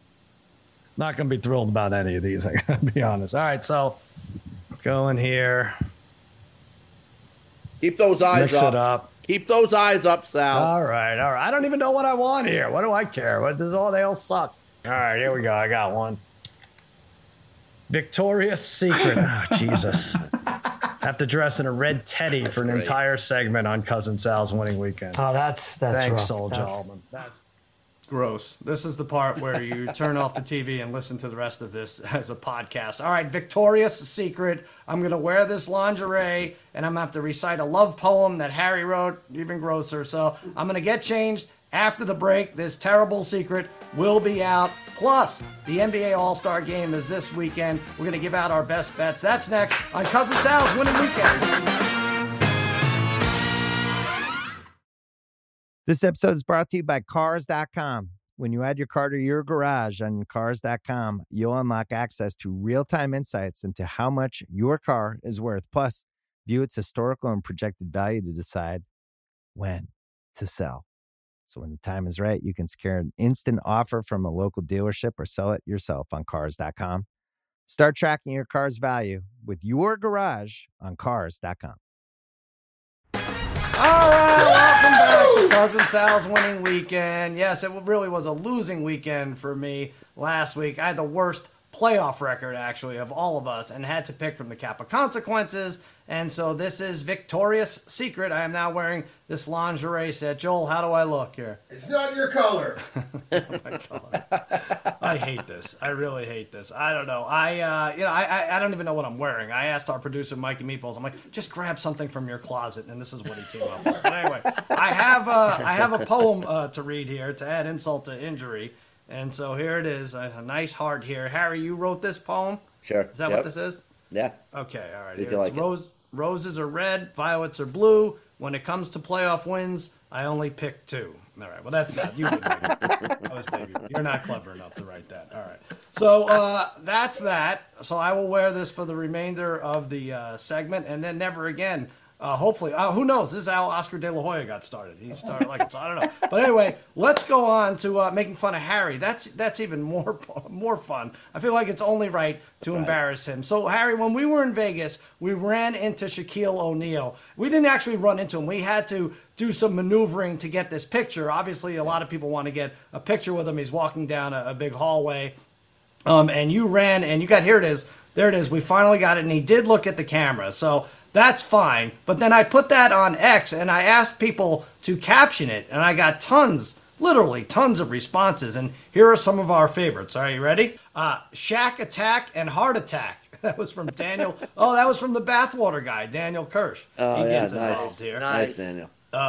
Not going to be thrilled about any of these, I got to be honest. All right, so go in here. Keep those eyes Mix it up. Keep those eyes up, Sal. All right. I don't even know what I want here. What do I care? They all suck. All right, here we go. I got one. Victoria's Secret. Oh, Jesus. Have to dress in a red teddy for an entire segment on Cousin Sal's winning weekend. Oh, that's Thanks, rough. Soldier Allman. That's gross. This is the part where you turn off the TV and listen to the rest of this as a podcast. All right, Victoria's Secret. I'm going to wear this lingerie, and I'm going to have to recite a love poem that Harry wrote, even grosser. So I'm going to get changed after the break. This terrible secret will be out. Plus, the NBA All-Star Game is this weekend. We're going to give out our best bets. That's next on Cousin Sal's Winning Weekend. This episode is brought to you by Cars.com. When you add your car to your garage on Cars.com, you'll unlock access to real-time insights into how much your car is worth. Plus, view its historical and projected value to decide when to sell. So when the time is right, you can secure an instant offer from a local dealership or sell it yourself on Cars.com. Start tracking your car's value with your garage on Cars.com. All right, welcome back to Cousin Sal's winning weekend. Yes, it really was a losing weekend for me last week. I had the worst playoff record, actually, of all of us, and had to pick from the cap of consequences. And so this is Victoria's Secret. I am now wearing this lingerie set. Joel, how do I look here? It's not your color. My color. I hate this. I really hate this. I don't know. I don't even know what I'm wearing. I asked our producer, Mikey Meatballs. I'm like, just grab something from your closet, and this is what he came up with. But anyway, I have a poem to read here to add insult to injury. And so here it is, a nice heart here. Harry, you wrote this poem? Sure. Is that what this is? Yeah. Okay, all right. If you like Roses are red, violets are blue. When it comes to playoff wins, I only pick 2. All right, well, that's not. You didn't make it. I was maybe. You're not clever enough to write that. All right. So that's that. So I will wear this for the remainder of the segment, and then never again. Hopefully, who knows? This is how Oscar De La Hoya got started. He started like it, so I don't know. But anyway, let's go on to making fun of Harry. That's even more fun. I feel like it's only right to embarrass him. So Harry, when we were in Vegas, we ran into Shaquille O'Neal. We didn't actually run into him. We had to do some maneuvering to get this picture. Obviously, a lot of people want to get a picture with him. He's walking down a big hallway, and you ran, and you got, here it is. There it is. We finally got it, and he did look at the camera. So that's fine. But then I put that on X, and I asked people to caption it, and I got tons, literally tons of responses. And here are some of our favorites. Are you ready? Shaq Attack and Heart Attack. That was from Daniel. Oh, that was from the bathwater guy, Daniel Kirsch. Oh, he yeah, gets nice. involved here. Nice, Daniel.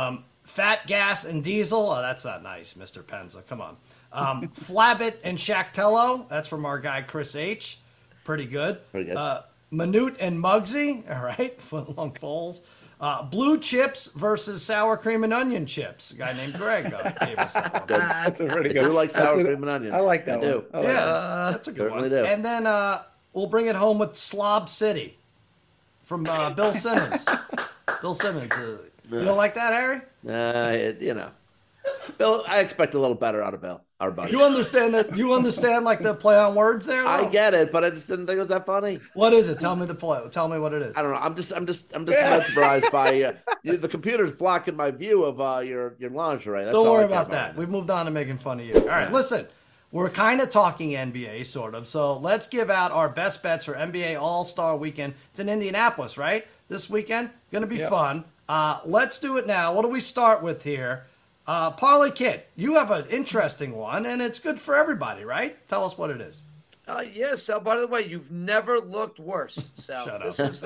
Fat Gas and Diesel. Oh, that's not nice, Mr. Penza. Come on. Flabbit and Shaqtello. That's from our guy, Chris H. Pretty good. Pretty good. Minute and Muggsy, all right, foot-long poles. Blue chips versus sour cream and onion chips. A guy named Greg gave us that one. That's a pretty I good do like sour one. cream and onion. I like that one. I do. That's a good Certainly one. do. And then we'll bring it home with Slob City from Bill Simmons. Bill Simmons. You don't like that, Harry? You know. Bill, I expect a little better out of Bill, our buddy. You understand that? You understand like the play on words there? I get it, but I just didn't think it was that funny. What is it? Tell me the play. Tell me what it is. I don't know. I'm just mesmerized by the computer's blocking my view of your lingerie. That's Don't all worry I care about that. We've moved on to making fun of you. All right, listen. We're kind of talking NBA, sort of. So let's give out our best bets for NBA All-Star Weekend. It's in Indianapolis, right? This weekend. Going to be fun. Let's do it now. What do we start with here? Parlay Kid, you have an interesting one, and it's good for everybody, right? Tell us what it is. Yes, Sal. By the way, you've never looked worse, Sal. Shut this up. Is,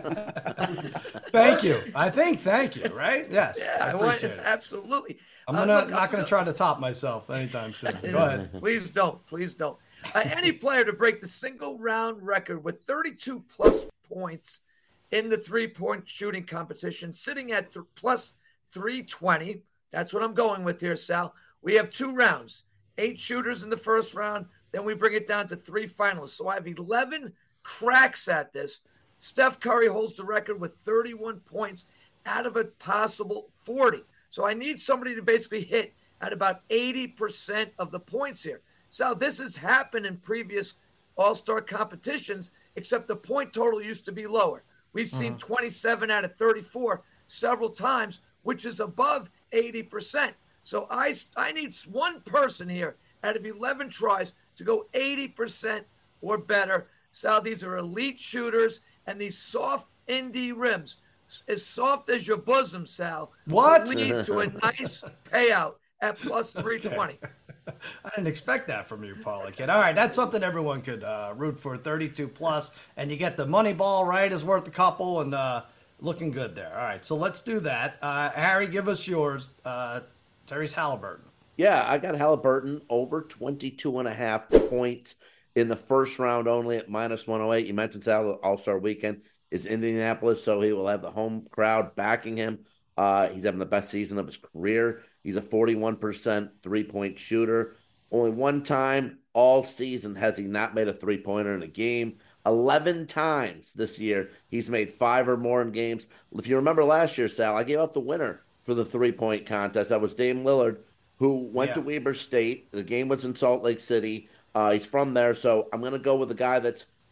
Thank you. Thank you, right? Yes. Yeah, I appreciate it. Absolutely. I'm not going to try to top myself anytime soon. Go ahead. Please don't. Please don't. Any player to break the single-round record with 32-plus points in the three-point shooting competition, sitting at plus 320. That's what I'm going with here, Sal. We have 2 rounds, 8 shooters in the first round. Then we bring it down to 3 finalists. So I have 11 cracks at this. Steph Curry holds the record with 31 points out of a possible 40. So I need somebody to basically hit at about 80% of the points here. So this has happened in previous All-Star competitions, except the point total used to be lower. We've seen 27 out of 34 several times, which is above 80%. So I need one person here out of 11 tries to go 80% or better. Sal, these are elite shooters, and these soft indie rims, as soft as your bosom, Sal, what? will lead to a nice payout at plus 320. I didn't expect that from you, Parlay Kid. All right, that's something everyone could root for, 32 plus, and you get the money ball, right, is worth a couple, and looking good there. All right, so let's do that. Harry, give us yours. Terry's Halliburton. Yeah, I got Halliburton over 22.5 points in the first round only at minus 108. You mentioned Sal, All-Star Weekend is Indianapolis, so he will have the home crowd backing him. He's having the best season of his career. He's a 41% three-point shooter. Only one time all season has he not made a three-pointer in a game. 11 times this year he's made 5 or more in games. If you remember last year, Sal, I gave out the winner for the three-point contest. That was Dame Lillard, who went to Weber State. The game was in Salt Lake City. He's from there, so I'm going to go with a guy that's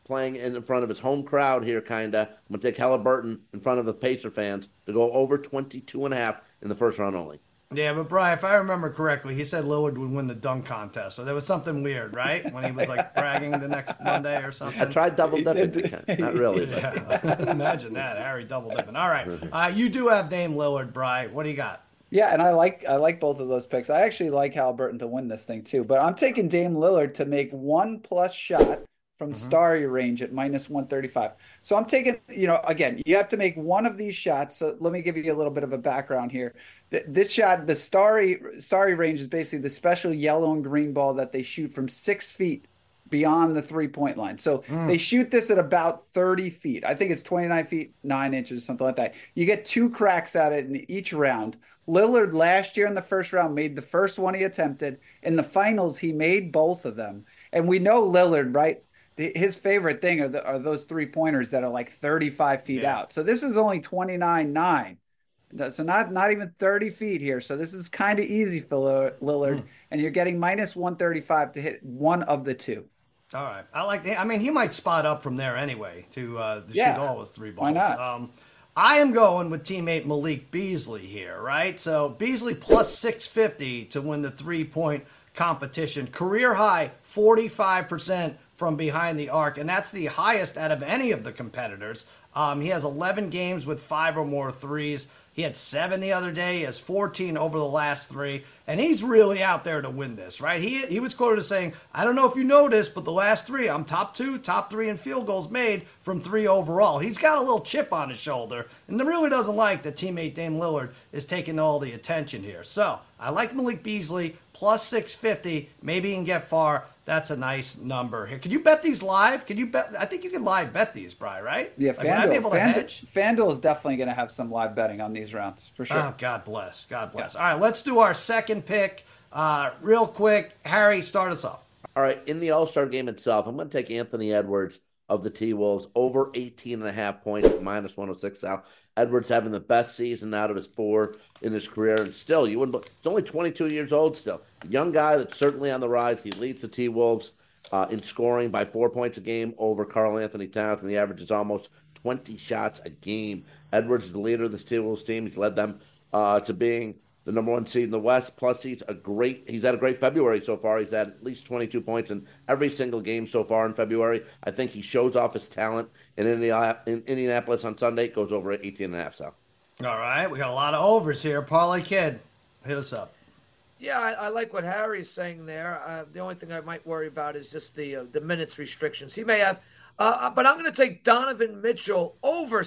playing in front of his home crowd here, kind of. I'm going to take Halliburton in front of the Pacer fans to go over 22.5 in the first round only. Yeah, but Brian, if I remember correctly, he said Lillard would win the dunk contest. So there was something weird, right? When he was like bragging the next Monday or something. I tried double dipping. Not really. Yeah. Imagine that, Harry double dipping. All right, you do have Dame Lillard, Brian. What do you got? Yeah, and I like both of those picks. I actually like Halliburton to win this thing too, but I'm taking Dame Lillard to make 1+ shot from Starry range at -135. So I'm taking, again, you have to make one of these shots. So let me give you a little bit of a background here. This shot, the Starry range is basically the special yellow and green ball that they shoot from 6 feet beyond the 3-point line. So they shoot this at about 30 feet. I think it's 29 feet, 9 inches, something like that. You get 2 cracks at it in each round. Lillard last year in the first round made the first one he attempted. In the finals, he made both of them. And we know Lillard, right? His favorite thing are those 3-pointers that are like 35 feet out. So this is only 29.9. So not even 30 feet here. So this is kind of easy for Lillard. And you're getting -135 to hit one of the 2. All right. I like that. I mean, he might spot up from there anyway to shoot all those 3 balls. Why not? I am going with teammate Malik Beasley here, right? So Beasley plus 650 to win the 3-point competition. Career high, 45% from behind the arc, and that's the highest out of any of the competitors. He has 11 games with 5 or more threes. He had 7 the other day. He has 14 over the last 3. And he's really out there to win this, right? He was quoted as saying, I don't know if you noticed, but the last 3, I'm top 2, top 3 in field goals made from 3 overall. He's got a little chip on his shoulder and really doesn't like that teammate Dame Lillard is taking all the attention here. So I like Malik Beasley, plus 650. Maybe he can get far. That's a nice number here. Can you bet these live? Can you bet? I think you can live bet these, Bri, right? Yeah, like, FanDuel is definitely going to have some live betting on these rounds for sure. Oh, God bless. God bless. Yeah. All right, let's do our second pick real quick. Harry, start us off. All right, in the All-Star game itself, I'm going to take Anthony Edwards of the T-Wolves over 18.5 points at -106. Now, Edwards having the best season out of his 4 in his career, and still, he's only 22 years old still. A young guy that's certainly on the rise. He leads the T-Wolves in scoring by 4 points a game over Karl Anthony Towns, and he averages almost 20 shots a game. Edwards is the leader of this T-Wolves team. He's led them to being the number 1 seed in the West. Plus, he's had a great February so far. He's had at least 22 points in every single game so far in February. I think he shows off his talent in Indianapolis on Sunday. Goes over at 18.5. So, all right, we got a lot of overs here. Parlay Kid, hit us up. Yeah, I like what Harry's saying there. The only thing I might worry about is just the minutes restrictions he may have. But I'm going to take Donovan Mitchell over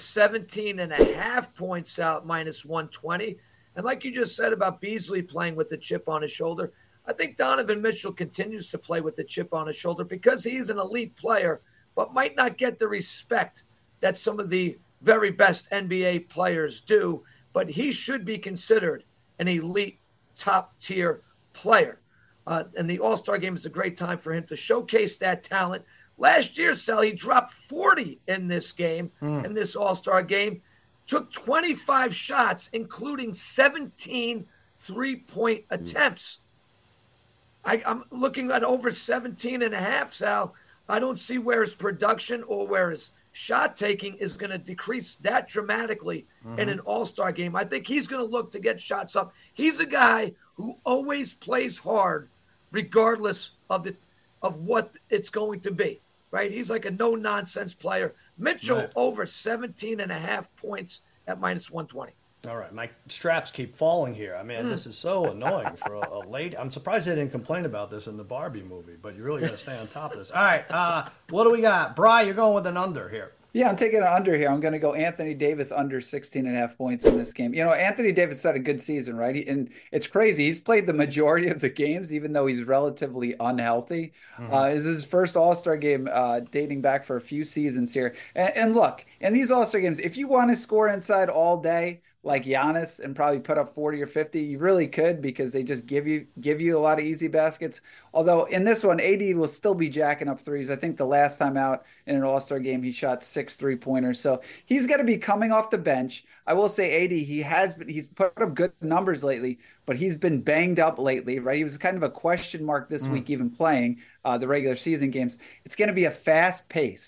17.5 points out, -120. And like you just said about Beasley playing with the chip on his shoulder, I think Donovan Mitchell continues to play with the chip on his shoulder because he's an elite player, but might not get the respect that some of the very best NBA players do. But he should be considered an elite top-tier player. And the All-Star game is a great time for him to showcase that talent. Last year, Sal, he dropped 40 in this game, in this All-Star game. Took 25 shots, including 17 3-point attempts. I'm looking at over 17.5, Sal. I don't see where his production or where his shot taking is going to decrease that dramatically in an All-Star game. I think he's going to look to get shots up. He's a guy who always plays hard regardless of what it's going to be, right? He's like a no-nonsense player. Mitchell over 17.5 points at -120. All right, my straps keep falling here. I mean, this is so annoying for a late. I'm surprised they didn't complain about this in the Barbie movie, but you really got to stay on top of this. All right, what do we got? Bri, you're going with an under here. Yeah, I'm taking an under here. I'm going to go Anthony Davis under 16.5 points in this game. Anthony Davis had a good season, right? And it's crazy. He's played the majority of the games, even though he's relatively unhealthy. This is his first All-Star game dating back for a few seasons here. And look, in these All-Star games, if you want to score inside all day, like Giannis, and probably put up 40 or 50, you really could, because they just give you a lot of easy baskets. Although in this one, AD will still be jacking up threes. I think the last time out in an All-Star game, he shot 6 3-pointers. So he's going to be coming off the bench. I will say AD, he's put up good numbers lately, but he's been banged up lately, right? He was kind of a question mark this week, even playing the regular season games. It's going to be a fast pace.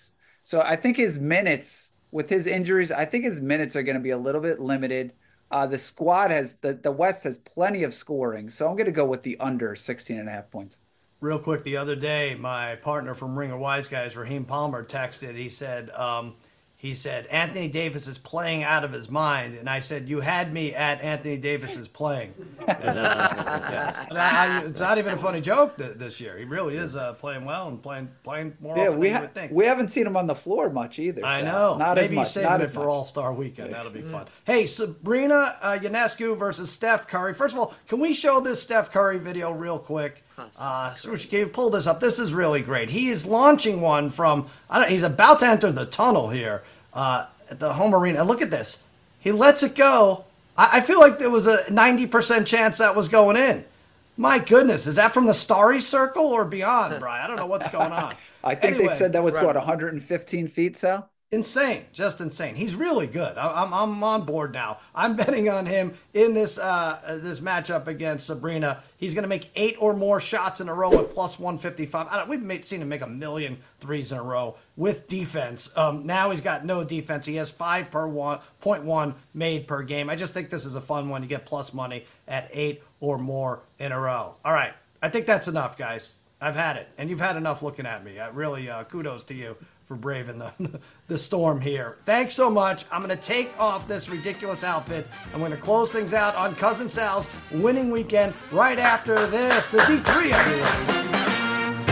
So I think his minutes, with his injuries, I think his minutes are going to be a little bit limited. The squad has, the West has plenty of scoring. So I'm going to go with the under 16.5 points. Real quick, the other day, my partner from Ringer Wise Guys, Raheem Palmer, texted. He said, Anthony Davis is playing out of his mind. And I said, you had me at Anthony Davis is playing. Yes. It's not even a funny joke this year. He really is playing well and playing more often than you would think. We haven't seen him on the floor much either. I know. Not Maybe as much. Not as for All-Star Weekend. That'll be fun. Hey, Sabrina Ionescu versus Steph Curry. First of all, can we show this Steph Curry video real quick? Pull this up. This is really great. He is launching one from, he's about to enter the tunnel here at the home arena. And look at this. He lets it go. I feel like there was a 90% chance that was going in. My goodness. Is that from the Starry Circle or beyond, Brian? I don't know what's going on. I think they said that was, 115 feet, Sal? Insane, just insane. He's really good. I'm on board now. I'm betting on him in this this matchup against Sabrina. He's going to make 8 or more shots in a row at plus 155. We've seen him make 1 million threes in a row with defense. Now he's got no defense. He has 5.1 made per game. I just think this is a fun one. You get plus money at 8 or more in a row. All right, I think that's enough, guys. I've had it, and you've had enough looking at me. Really, kudos to you for braving the storm here. Thanks so much. I'm going to take off this ridiculous outfit. I'm going to close things out on Cousin Sal's winning weekend right after this. The D3, everyone.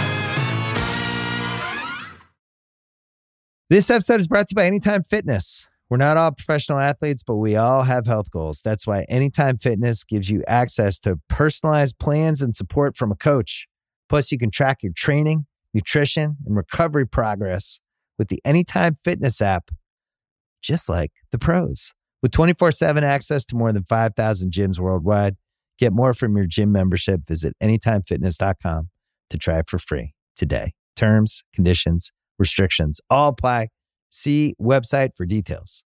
This episode is brought to you by Anytime Fitness. We're not all professional athletes, but we all have health goals. That's why Anytime Fitness gives you access to personalized plans and support from a coach. Plus, you can track your training, nutrition, and recovery progress with the Anytime Fitness app, just like the pros. With 24/7 access to more than 5,000 gyms worldwide, get more from your gym membership. Visit anytimefitness.com to try it for free today. Terms, conditions, restrictions all apply. See website for details.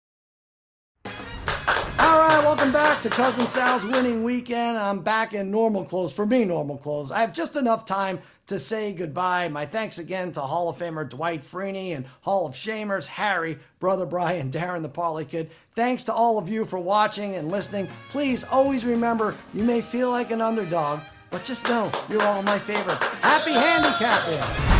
All right, welcome back to Cousin Sal's winning weekend. I'm back in normal clothes. For me, normal clothes. I have just enough time to say goodbye. My thanks again to Hall of Famer Dwight Freeney and Hall of Shamers Harry, Brother Brian, Darren the Parlay Kid. Thanks to all of you for watching and listening. Please always remember, you may feel like an underdog, but just know you're all my favorite. Happy handicapping!